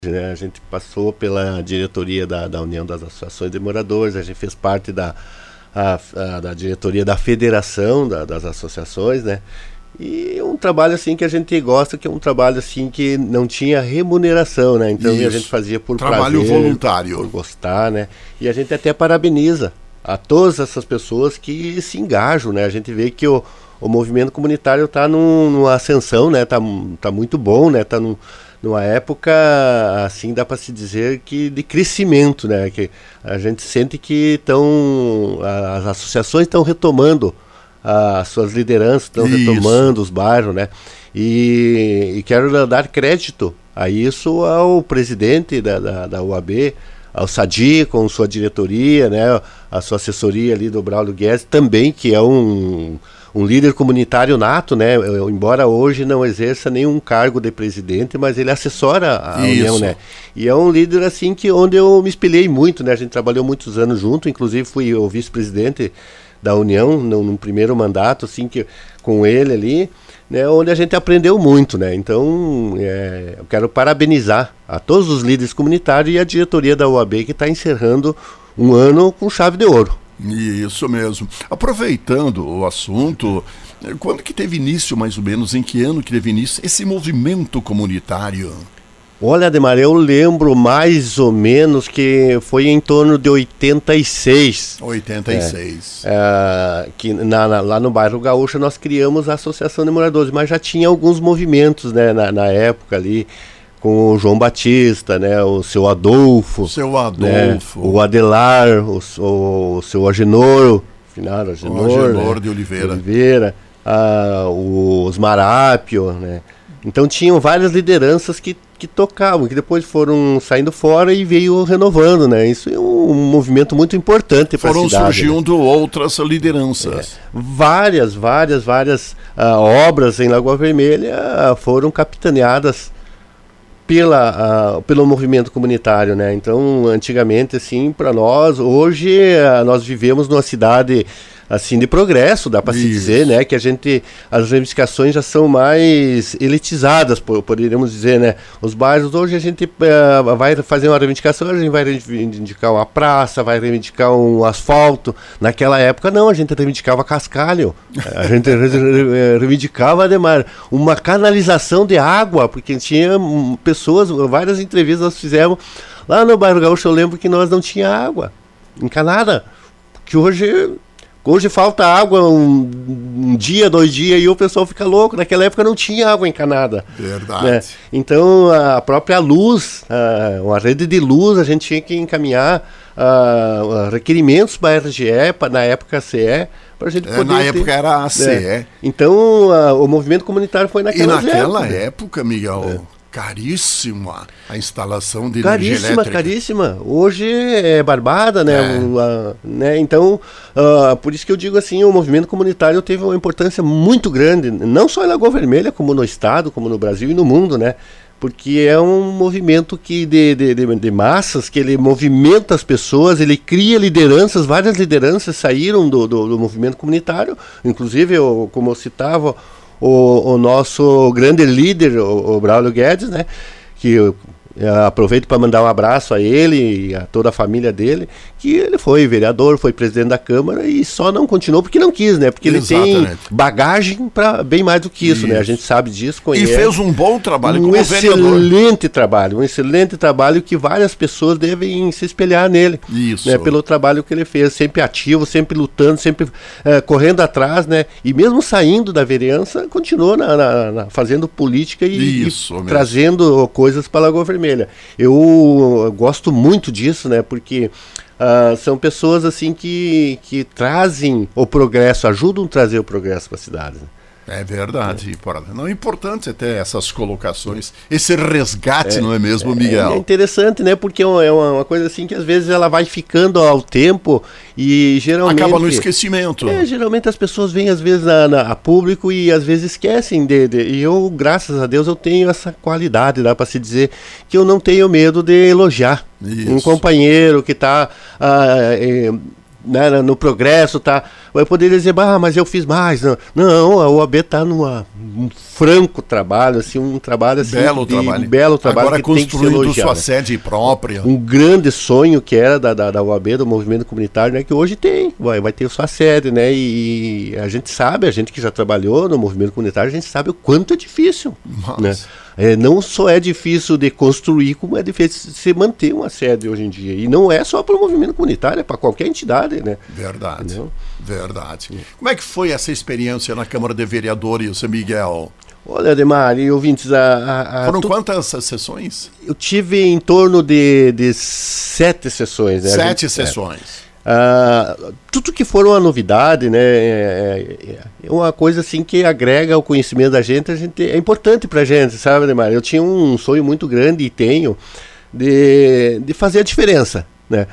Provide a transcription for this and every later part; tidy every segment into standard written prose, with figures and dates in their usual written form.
né? A gente passou pela diretoria da União das Associações de Moradores, a gente fez parte da diretoria da Federação das Associações, né? E um trabalho assim que a gente gosta, que é um trabalho assim que não tinha remuneração, né? Então a gente fazia por trabalho prazer, voluntário, por gostar, né? E a gente até parabeniza a todas essas pessoas que se engajam, né? A gente vê que o movimento comunitário está numa ascensão, né? Tá muito bom, né? Tá numa época, assim, dá para se dizer que de crescimento, né? Que a gente sente que as associações estão retomando as suas lideranças, estão retomando os bairros, né? E quero dar crédito a isso ao presidente da UAB, ao Sadi, com sua diretoria, né? A sua assessoria ali do Braulio Guedes, também, que é um líder comunitário nato, né? Embora hoje não exerça nenhum cargo de presidente, mas ele assessora a União, né? E é um líder assim onde eu me espelhei muito, né? A gente trabalhou muitos anos junto, inclusive fui o vice-presidente da União no primeiro mandato, assim, com ele ali, né? Onde a gente aprendeu muito, né? Então, eu quero parabenizar a todos os líderes comunitários e a diretoria da UAB que está encerrando um ano com chave de ouro. Isso mesmo. Aproveitando o assunto, quando que teve início, mais ou menos, em que ano que teve início esse movimento comunitário? Olha, Ademar, eu lembro mais ou menos que foi em torno de 86. 86. Que lá no bairro Gaúcho nós criamos a Associação de Moradores, mas já tinha alguns movimentos, né, na época ali, com o João Batista, né, o seu Adolfo, né, o Adelar, o seu Agenor, finado Agenor, né, de Oliveira, o Osmar Apio, né. Então tinham várias lideranças que tocavam, que depois foram saindo fora e veio renovando, né? Isso é um movimento muito importante para a cidade. Foram surgindo, né, outras lideranças. Várias obras em Lagoa Vermelha foram capitaneadas pelo movimento comunitário, né? Então, antigamente, assim, para nós, hoje nós vivemos numa cidade assim de progresso, dá para se dizer, né, que as reivindicações já são mais elitizadas, poderíamos dizer, né? Os bairros hoje a gente vai fazer uma reivindicação, a gente vai reivindicar uma praça, vai reivindicar um asfalto. Naquela época não, a gente reivindicava cascalho, a gente reivindicava, Ademar, uma canalização de água, porque tinha pessoas, várias entrevistas nós fizemos lá no bairro Gaúcho. Eu lembro que nós não tinha água encanada, que hoje falta água um dia, 2 dias, e o pessoal fica louco. Naquela época não tinha água encanada. Verdade. Né? Então, a própria luz, uma rede de luz, a gente tinha que encaminhar requerimentos para a RGE, na época CE, para a gente poder na época era a CE. Então, o movimento comunitário foi naquela época, Miguel... Caríssima a instalação de energia elétrica. Caríssima. Hoje é barbada, né? Né? Então, por isso que eu digo assim, o movimento comunitário teve uma importância muito grande, não só em Lagoa Vermelha, como no estado, como no Brasil e no mundo, né? Porque é um movimento de massas, que ele movimenta as pessoas, ele cria lideranças, várias lideranças saíram do movimento comunitário, inclusive, como eu citava, o nosso grande líder, o Braulio Guedes, né, que eu aproveito para mandar um abraço a ele e a toda a família dele, que ele foi vereador, foi presidente da Câmara e só não continuou porque não quis, né? Porque ele tem bagagem para bem mais do que isso, né? A gente sabe disso, conhece. E fez um bom trabalho como vereador. Um excelente trabalho que várias pessoas devem se espelhar nele. Isso. Né? Pelo trabalho que ele fez, sempre ativo, sempre lutando, sempre correndo atrás, né? E mesmo saindo da vereança, continuou fazendo política e trazendo coisas para a Lagoa Vermelha. Eu gosto muito disso, né? Porque são pessoas assim que trazem o progresso, ajudam a trazer o progresso para a cidade. Né? É verdade. Não é importante até essas colocações, esse resgate, não é mesmo, Miguel? É interessante, né? Porque é uma coisa assim que às vezes ela vai ficando ao tempo e geralmente... acaba no esquecimento. Geralmente as pessoas vêm às vezes a público e às vezes esquecem e eu, graças a Deus, eu tenho essa qualidade, dá para se dizer, que eu não tenho medo de elogiar um companheiro que está né, no progresso, tá? Vai poder dizer, mas eu fiz mais. Não, a OAB está um franco trabalho, assim, um trabalho assim, belo trabalho. Agora que construindo tem que sua sede própria. Um grande sonho que era da OAB, do movimento comunitário, né, que hoje tem, vai ter sua sede, né? E a gente sabe, a gente que já trabalhou no movimento comunitário, a gente sabe o quanto é difícil, né? Não só é difícil de construir, como é difícil se manter uma sede hoje em dia. E não é só para o movimento comunitário, é para qualquer entidade, né? Verdade, entendeu? Verdade. Como é que foi essa experiência na Câmara de Vereadores, Miguel? Olha, Ademar e ouvintes, foram quantas sessões? Eu tive em torno de 7 sessões. Né? 7 sessões. Tudo que for uma novidade, né, é uma coisa assim que agrega o conhecimento da gente, é importante pra gente, sabe, Ademar? Eu tinha um sonho muito grande e tenho de fazer a diferença, né?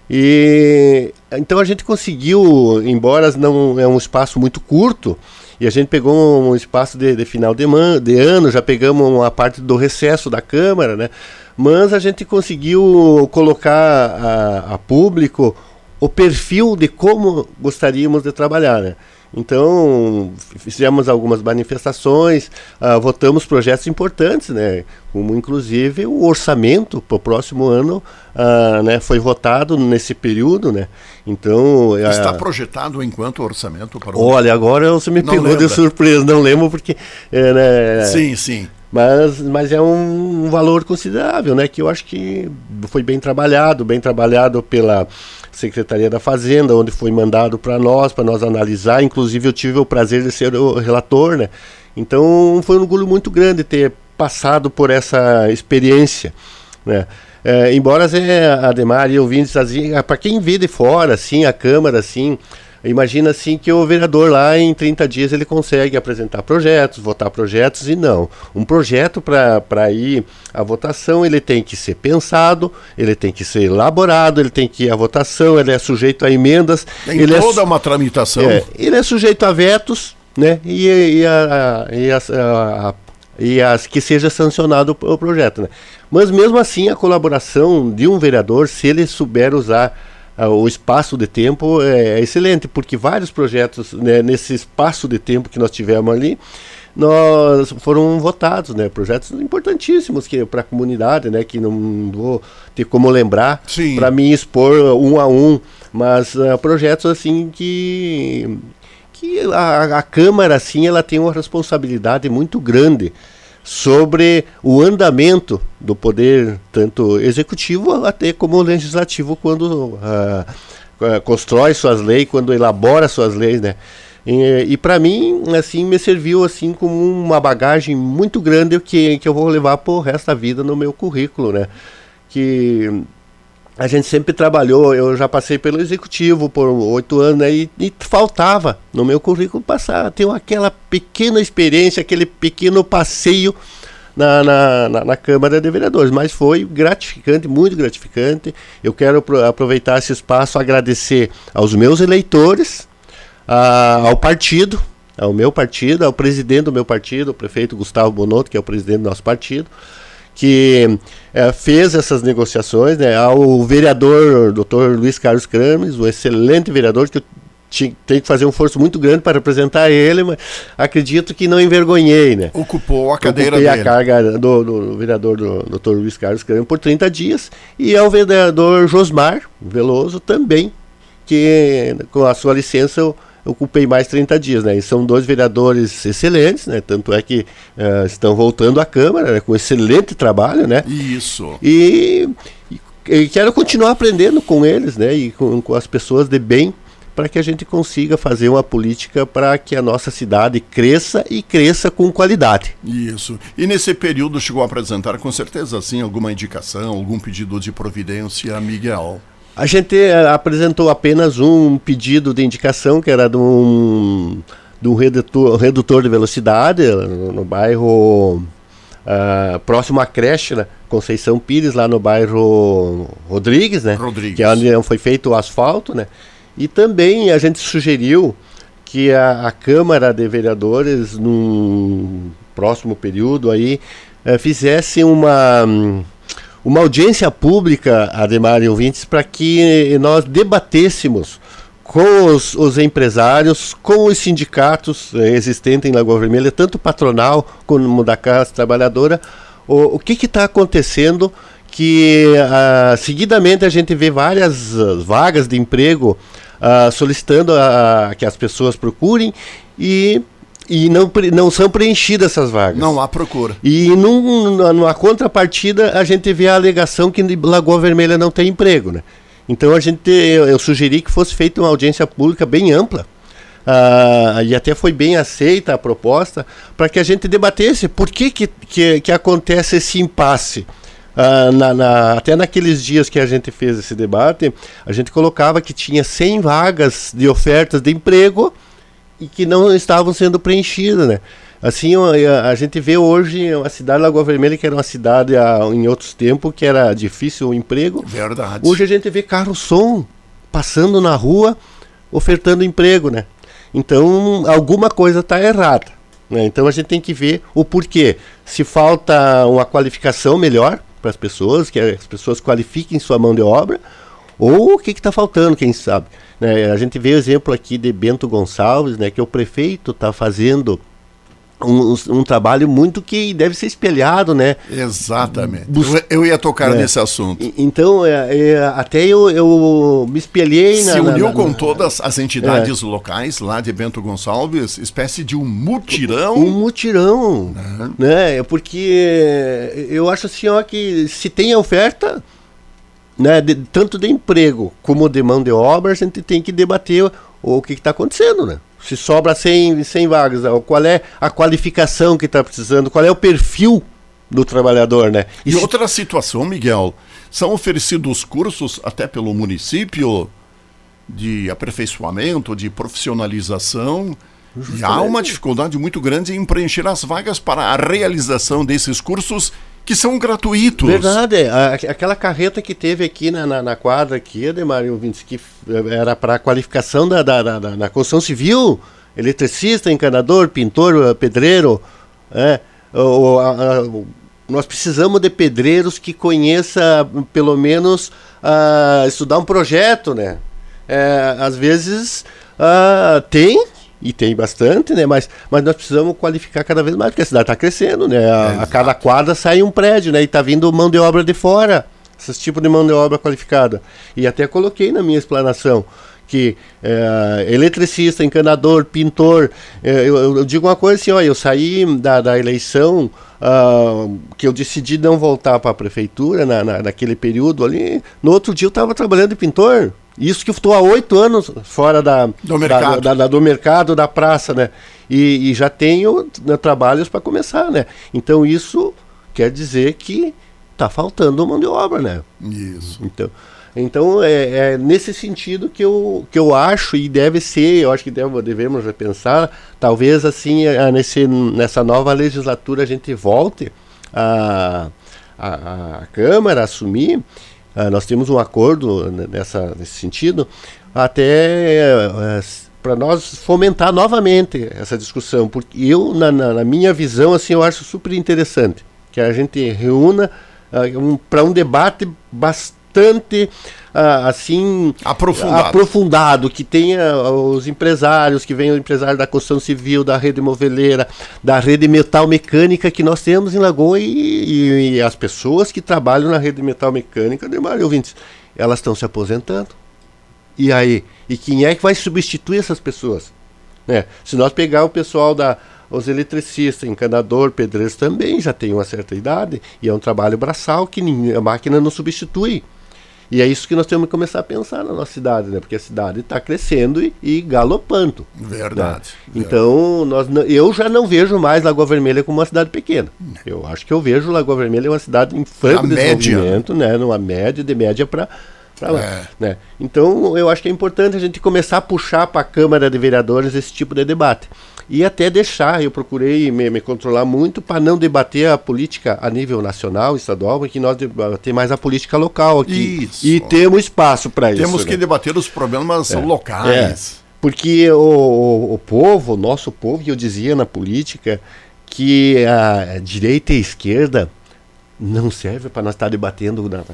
E então a gente conseguiu, embora não é um espaço muito curto, e a gente pegou um espaço de final de ano, já pegamos uma parte do recesso da Câmara, né? Mas a gente conseguiu colocar a público o perfil de como gostaríamos de trabalhar, né? Então, fizemos algumas manifestações, votamos projetos importantes, né? Como inclusive o orçamento para o próximo ano, né? Foi votado nesse período, né? Então, está projetado enquanto orçamento para o... Olha, agora você me pegou de surpresa, não lembro porque... né? Sim. Mas é um valor considerável, né? Que eu acho que foi bem trabalhado pela Secretaria da Fazenda, onde foi mandado para nós analisar. Inclusive eu tive o prazer de ser o relator, né? Então foi um orgulho muito grande ter passado por essa experiência, né? Embora Ademar e ouvintes, assim, para quem vê de fora, assim, a Câmara, assim, imagina assim que o vereador lá em 30 dias ele consegue apresentar projetos, votar projetos, e não. Um projeto para ir à votação, ele tem que ser pensado, ele tem que ser elaborado, ele tem que ir à votação, ele é sujeito a emendas. Tem toda uma tramitação. Ele é sujeito a vetos, né? E as que seja sancionado o projeto, né? Mas mesmo assim a colaboração de um vereador, se ele souber usar o espaço de tempo, é excelente, porque vários projetos, né, nesse espaço de tempo que nós tivemos ali, foram votados, né, projetos importantíssimos para a comunidade, né, que não vou ter como lembrar para mim expor um a um, mas projetos assim que a Câmara assim, ela tem uma responsabilidade muito grande sobre o andamento do poder, tanto executivo até como legislativo, quando constrói suas leis, quando elabora suas leis, né? E para mim, assim, me serviu assim como uma bagagem muito grande que eu vou levar pro resto da vida no meu currículo, né? Que a gente sempre trabalhou, eu já passei pelo executivo por 8 anos, né, e faltava no meu currículo ter aquela pequena experiência, aquele pequeno passeio na Câmara de Vereadores, mas foi gratificante, muito gratificante. Eu quero aproveitar esse espaço, agradecer aos meus eleitores, ao partido, ao meu partido, ao presidente do meu partido, o prefeito Gustavo Bonotto, que é o presidente do nosso partido, que fez essas negociações, né, ao vereador Dr. Luiz Carlos Krames, um excelente vereador, que eu tenho que fazer um esforço muito grande para representar ele, mas acredito que não envergonhei, né? Ocupou a cadeira dele. A carga do vereador do Dr. Luiz Carlos Krames por 30 dias, e ao vereador Josmar Veloso também, que com a sua licença eu ocupei mais 30 dias, né? E são 2 vereadores excelentes, né? Tanto é que estão voltando à Câmara, né? Com excelente trabalho, né? Isso. E quero continuar aprendendo com eles, né? E com as pessoas de bem, para que a gente consiga fazer uma política para que a nossa cidade cresça e cresça com qualidade. Isso. E nesse período chegou a apresentar, com certeza, sim, alguma indicação, algum pedido de providência, Miguel? A gente apresentou apenas um pedido de indicação, que era de um redutor de velocidade no bairro próximo à creche, né? Conceição Pires, lá no bairro Rodrigues, né? Que é onde foi feito o asfalto, né? E também a gente sugeriu que a Câmara de Vereadores, num próximo período aí, fizesse uma audiência pública, Ademar e ouvintes, para que nós debatêssemos com os empresários, com os sindicatos existentes em Lagoa Vermelha, tanto patronal como da classe trabalhadora, o que está acontecendo que seguidamente a gente vê várias vagas de emprego solicitando que as pessoas procurem e não são preenchidas essas vagas. Não há procura. E numa contrapartida a gente vê a alegação que Lagoa Vermelha não tem emprego, né? Então eu sugeri que fosse feita uma audiência pública bem ampla, e até foi bem aceita a proposta, para que a gente debatesse por que acontece esse impasse. Até naqueles dias que a gente fez esse debate, a gente colocava que tinha 100 vagas de ofertas de emprego e que não estavam sendo preenchidas, né? Assim, a gente vê hoje uma cidade, Lagoa Vermelha, que era uma cidade em outros tempos, que era difícil o emprego. Verdade. Hoje a gente vê carro-som passando na rua, ofertando emprego, né? Então, alguma coisa está errada, né? Então a gente tem que ver o porquê. Se falta uma qualificação melhor para as pessoas, que as pessoas qualifiquem sua mão de obra, ou o que está faltando, quem sabe. Né? A gente vê o exemplo aqui de Bento Gonçalves, né, que o prefeito está fazendo um trabalho muito que deve ser espelhado, né? Exatamente. Eu ia tocar nesse assunto. Então, até eu me espelhei Se uniu com todas as entidades locais lá de Bento Gonçalves, espécie de um mutirão. Um mutirão, né? Porque eu acho assim, ó, que se tem a oferta, né, tanto de emprego como de mão de obra, a gente tem que debater o que está acontecendo, né? Se sobra 100 vagas, qual é a qualificação que está precisando, qual é o perfil do trabalhador, né? E outra situação, Miguel, são oferecidos cursos até pelo município de aperfeiçoamento, de profissionalização, e há uma dificuldade muito grande em preencher as vagas para a realização desses cursos que são gratuitos. Verdade, aquela carreta que teve aqui na quadra aqui, Ademario Vintes, que era para a qualificação na construção civil, eletricista, encanador, pintor, pedreiro, nós precisamos de pedreiros que conheça, pelo menos, estudar um projeto, né? Às vezes tem bastante, né? Mas nós precisamos qualificar cada vez mais, porque a cidade está crescendo, né? A cada quadra sai um prédio, né? E está vindo mão de obra de fora, esses tipos de mão de obra qualificada. E até coloquei na minha explanação que eletricista, encanador, pintor, eu digo uma coisa assim, ó, eu saí da eleição, que eu decidi não voltar para a prefeitura naquele período ali, no outro dia eu estava trabalhando de pintor. Isso que eu estou há 8 anos fora do mercado, da praça, né? E já tenho, né, trabalhos para começar, né? Então isso quer dizer que está faltando mão de obra, né? Isso. Então é nesse sentido que eu acho, e deve ser, eu acho que devemos repensar, talvez assim, nessa nova legislatura a gente volte a Câmara a assumir. Nós temos um acordo nesse sentido, até para nós fomentar novamente essa discussão, porque eu, na minha visão, assim, eu acho super interessante que a gente reúna para um debate bastante assim aprofundado, que tenha os empresários, que venham empresários da construção civil, da rede moveleira, da rede metal mecânica que nós temos em Lagoa, e as pessoas que trabalham na rede metal mecânica, ouvintes, elas estão se aposentando. E aí? E quem é que vai substituir essas pessoas? Se nós pegar o pessoal os eletricistas, encanador, pedreiros também já tem uma certa idade, e é um trabalho braçal que a máquina não substitui. E é isso que nós temos que começar a pensar na nossa cidade, né? Porque a cidade está crescendo e galopando. Verdade. Né? Então, eu já não vejo mais Lagoa Vermelha como uma cidade pequena. Eu acho que eu vejo Lagoa Vermelha uma cidade em franco desenvolvimento, né? Numa média, de média para lá. Né? Então, eu acho que é importante a gente começar a puxar para a Câmara de Vereadores esse tipo de debate. E até eu procurei me controlar muito para não debater a política a nível nacional, estadual, porque nós debater mais a política local aqui. Isso. E temos espaço para isso. Temos que debater os problemas locais. Porque o povo, o nosso povo, e eu dizia na política, que a direita e a esquerda não serve para nós estar debatendo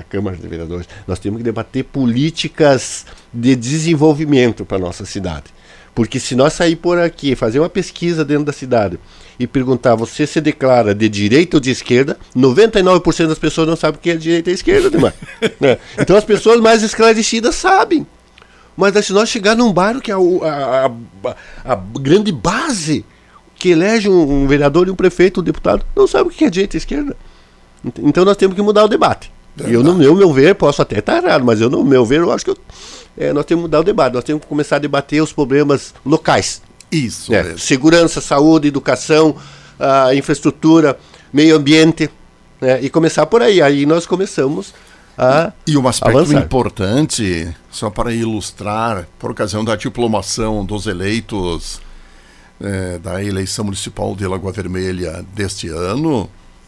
Câmara de Vereadores. Nós temos que debater políticas de desenvolvimento para a nossa cidade. Porque se nós sair por aqui, fazer uma pesquisa dentro da cidade e perguntar, você se declara de direita ou de esquerda, 99% das pessoas não sabem o que é direita e esquerda, demais. Então as pessoas mais esclarecidas sabem. Mas se nós chegar num bairro que é a grande base que elege um vereador e um prefeito, um deputado, não sabe o que é direita e esquerda. Então nós temos que mudar o debate. E eu, no meu ver, posso até estar errado, mas no meu ver, eu acho que nós temos que mudar o debate. Nós temos que começar a debater os problemas locais. Isso mesmo. Segurança, saúde, educação, infraestrutura, meio ambiente, e começar por aí. Aí nós começamos a E um aspecto avançar. importante, só para ilustrar, por ocasião da diplomação dos eleitos da eleição municipal de Lagoa Vermelha deste ano,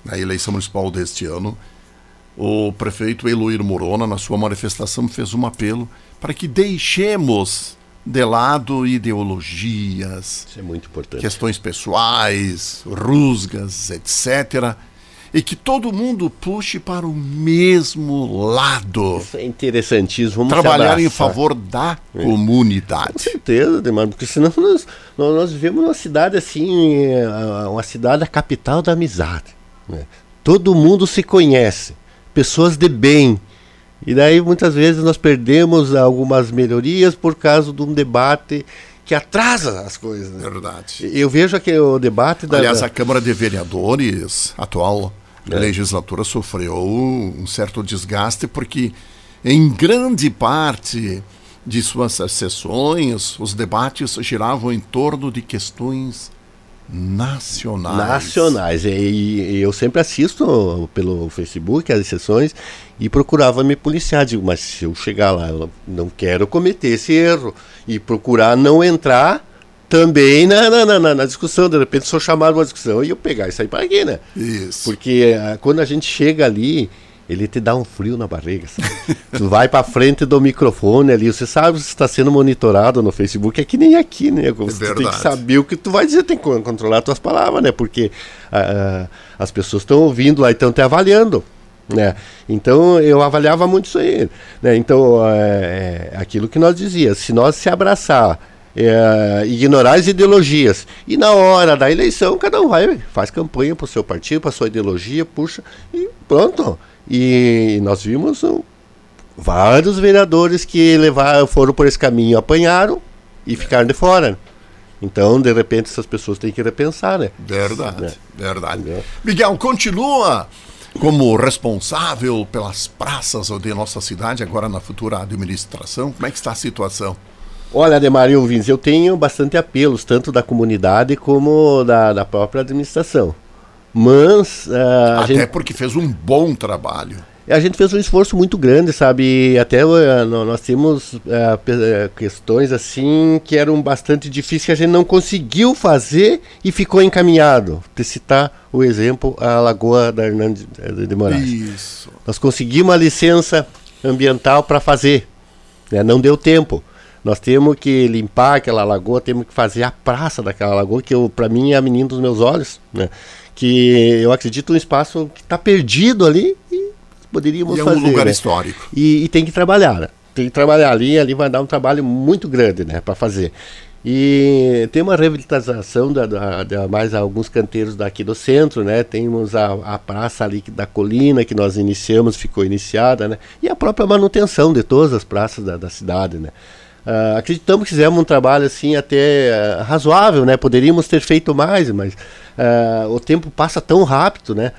o prefeito Eloir Morona, na sua manifestação, fez um apelo para que deixemos de lado ideologias, Isso é muito importante. questões pessoais, rusgas, etc., e que todo mundo puxe para o mesmo lado. Isso é interessantíssimo. Vamos Trabalhar se em abraçar. favor da Com comunidade. certeza, Demar, porque senão nós vivemos numa cidade assim, uma cidade, a capital da amizade. Todo mundo se conhece, pessoas de bem. E daí muitas vezes nós perdemos algumas melhorias por causa de um debate que atrasa as coisas. Verdade. Eu vejo aqui o debate Aliás, a Câmara de Vereadores, atual legislatura, sofreu um certo desgaste porque, em grande parte de suas sessões, os debates giravam em torno de questões nacionais. E eu sempre assisto pelo Facebook as sessões e procurava me policiar. Digo, mas se eu chegar lá, eu não quero cometer esse erro. E procurar não entrar também na discussão. De repente sou chamado uma discussão e eu pegar e sair para aqui, né? Isso. Porque quando a gente chega ali, ele te dá um frio na barriga, sabe? Tu vai pra frente do microfone ali, você sabe se está sendo monitorado no Facebook, é que nem aqui, né? Você tem que saber o que tu vai dizer, tem que controlar as tuas palavras, né? Porque as pessoas estão ouvindo lá e estão te avaliando, né? Então eu avaliava muito isso aí, né? Então aquilo que nós dizíamos, se nós se abraçar, ignorar as ideologias e na hora da eleição cada um faz campanha pro seu partido, pra sua ideologia, puxa e pronto. E nós vimos vários vereadores que foram por esse caminho, apanharam e ficaram de fora. Então, de repente, essas pessoas têm que repensar, né? Verdade. Miguel, continua como responsável pelas praças de nossa cidade, agora na futura administração. Como é que está a situação? Olha, Ademar e ouvintes, eu tenho bastante apelos, tanto da comunidade como da própria administração. Mas até porque fez um bom trabalho. A gente fez um esforço muito grande, sabe? Até nós temos questões assim que eram bastante difíceis que a gente não conseguiu fazer e ficou encaminhado. Te citar o exemplo, a Lagoa da Hernandes de Moraes. Isso. Nós conseguimos a licença ambiental para fazer, né? Não deu tempo. Nós temos que limpar aquela lagoa, temos que fazer a praça daquela lagoa, que para mim é a menina dos meus olhos, né? Que eu acredito um espaço que está perdido ali e poderíamos fazer. É um lugar né? histórico. E tem que trabalhar, né? Tem que trabalhar ali vai dar um trabalho muito grande, né, para fazer. E tem uma revitalização de mais alguns canteiros daqui do centro, né? Temos a praça ali da Colina, que nós ficou iniciada, né? E a própria manutenção de todas as praças da cidade, né? Acreditamos que fizemos um trabalho assim até razoável, né? Poderíamos ter feito mais, mas o tempo passa tão rápido, né?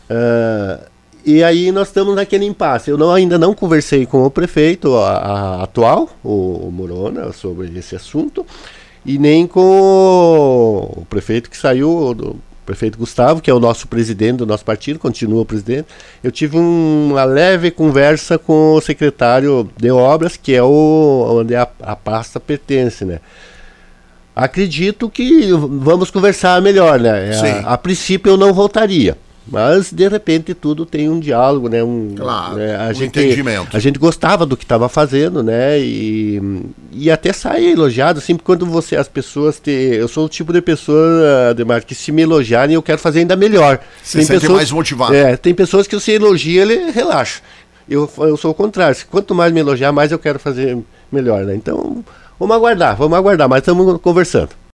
E aí nós estamos naquele impasse. Eu ainda não conversei com o prefeito atual, o Morona, sobre esse assunto, e nem com o prefeito que saiu, o prefeito Gustavo, que é o nosso presidente do nosso partido, continua o presidente. Eu tive uma leve conversa com o secretário de obras, que é onde a pasta pertence, né? Acredito que vamos conversar melhor, né? A princípio eu não voltaria, mas de repente tudo tem um diálogo, né? Claro, entendimento. A gente gostava do que estava fazendo, né? E até sai elogiado, assim, quando as pessoas eu sou o tipo de pessoa, Ademar, que se me elogiarem eu quero fazer ainda melhor. Você sente mais motivado. Tem pessoas que você elogia, ele relaxa. eu sou o contrário. Quanto mais me elogiar, mais eu quero fazer melhor, né? Então, vamos aguardar, mas estamos conversando.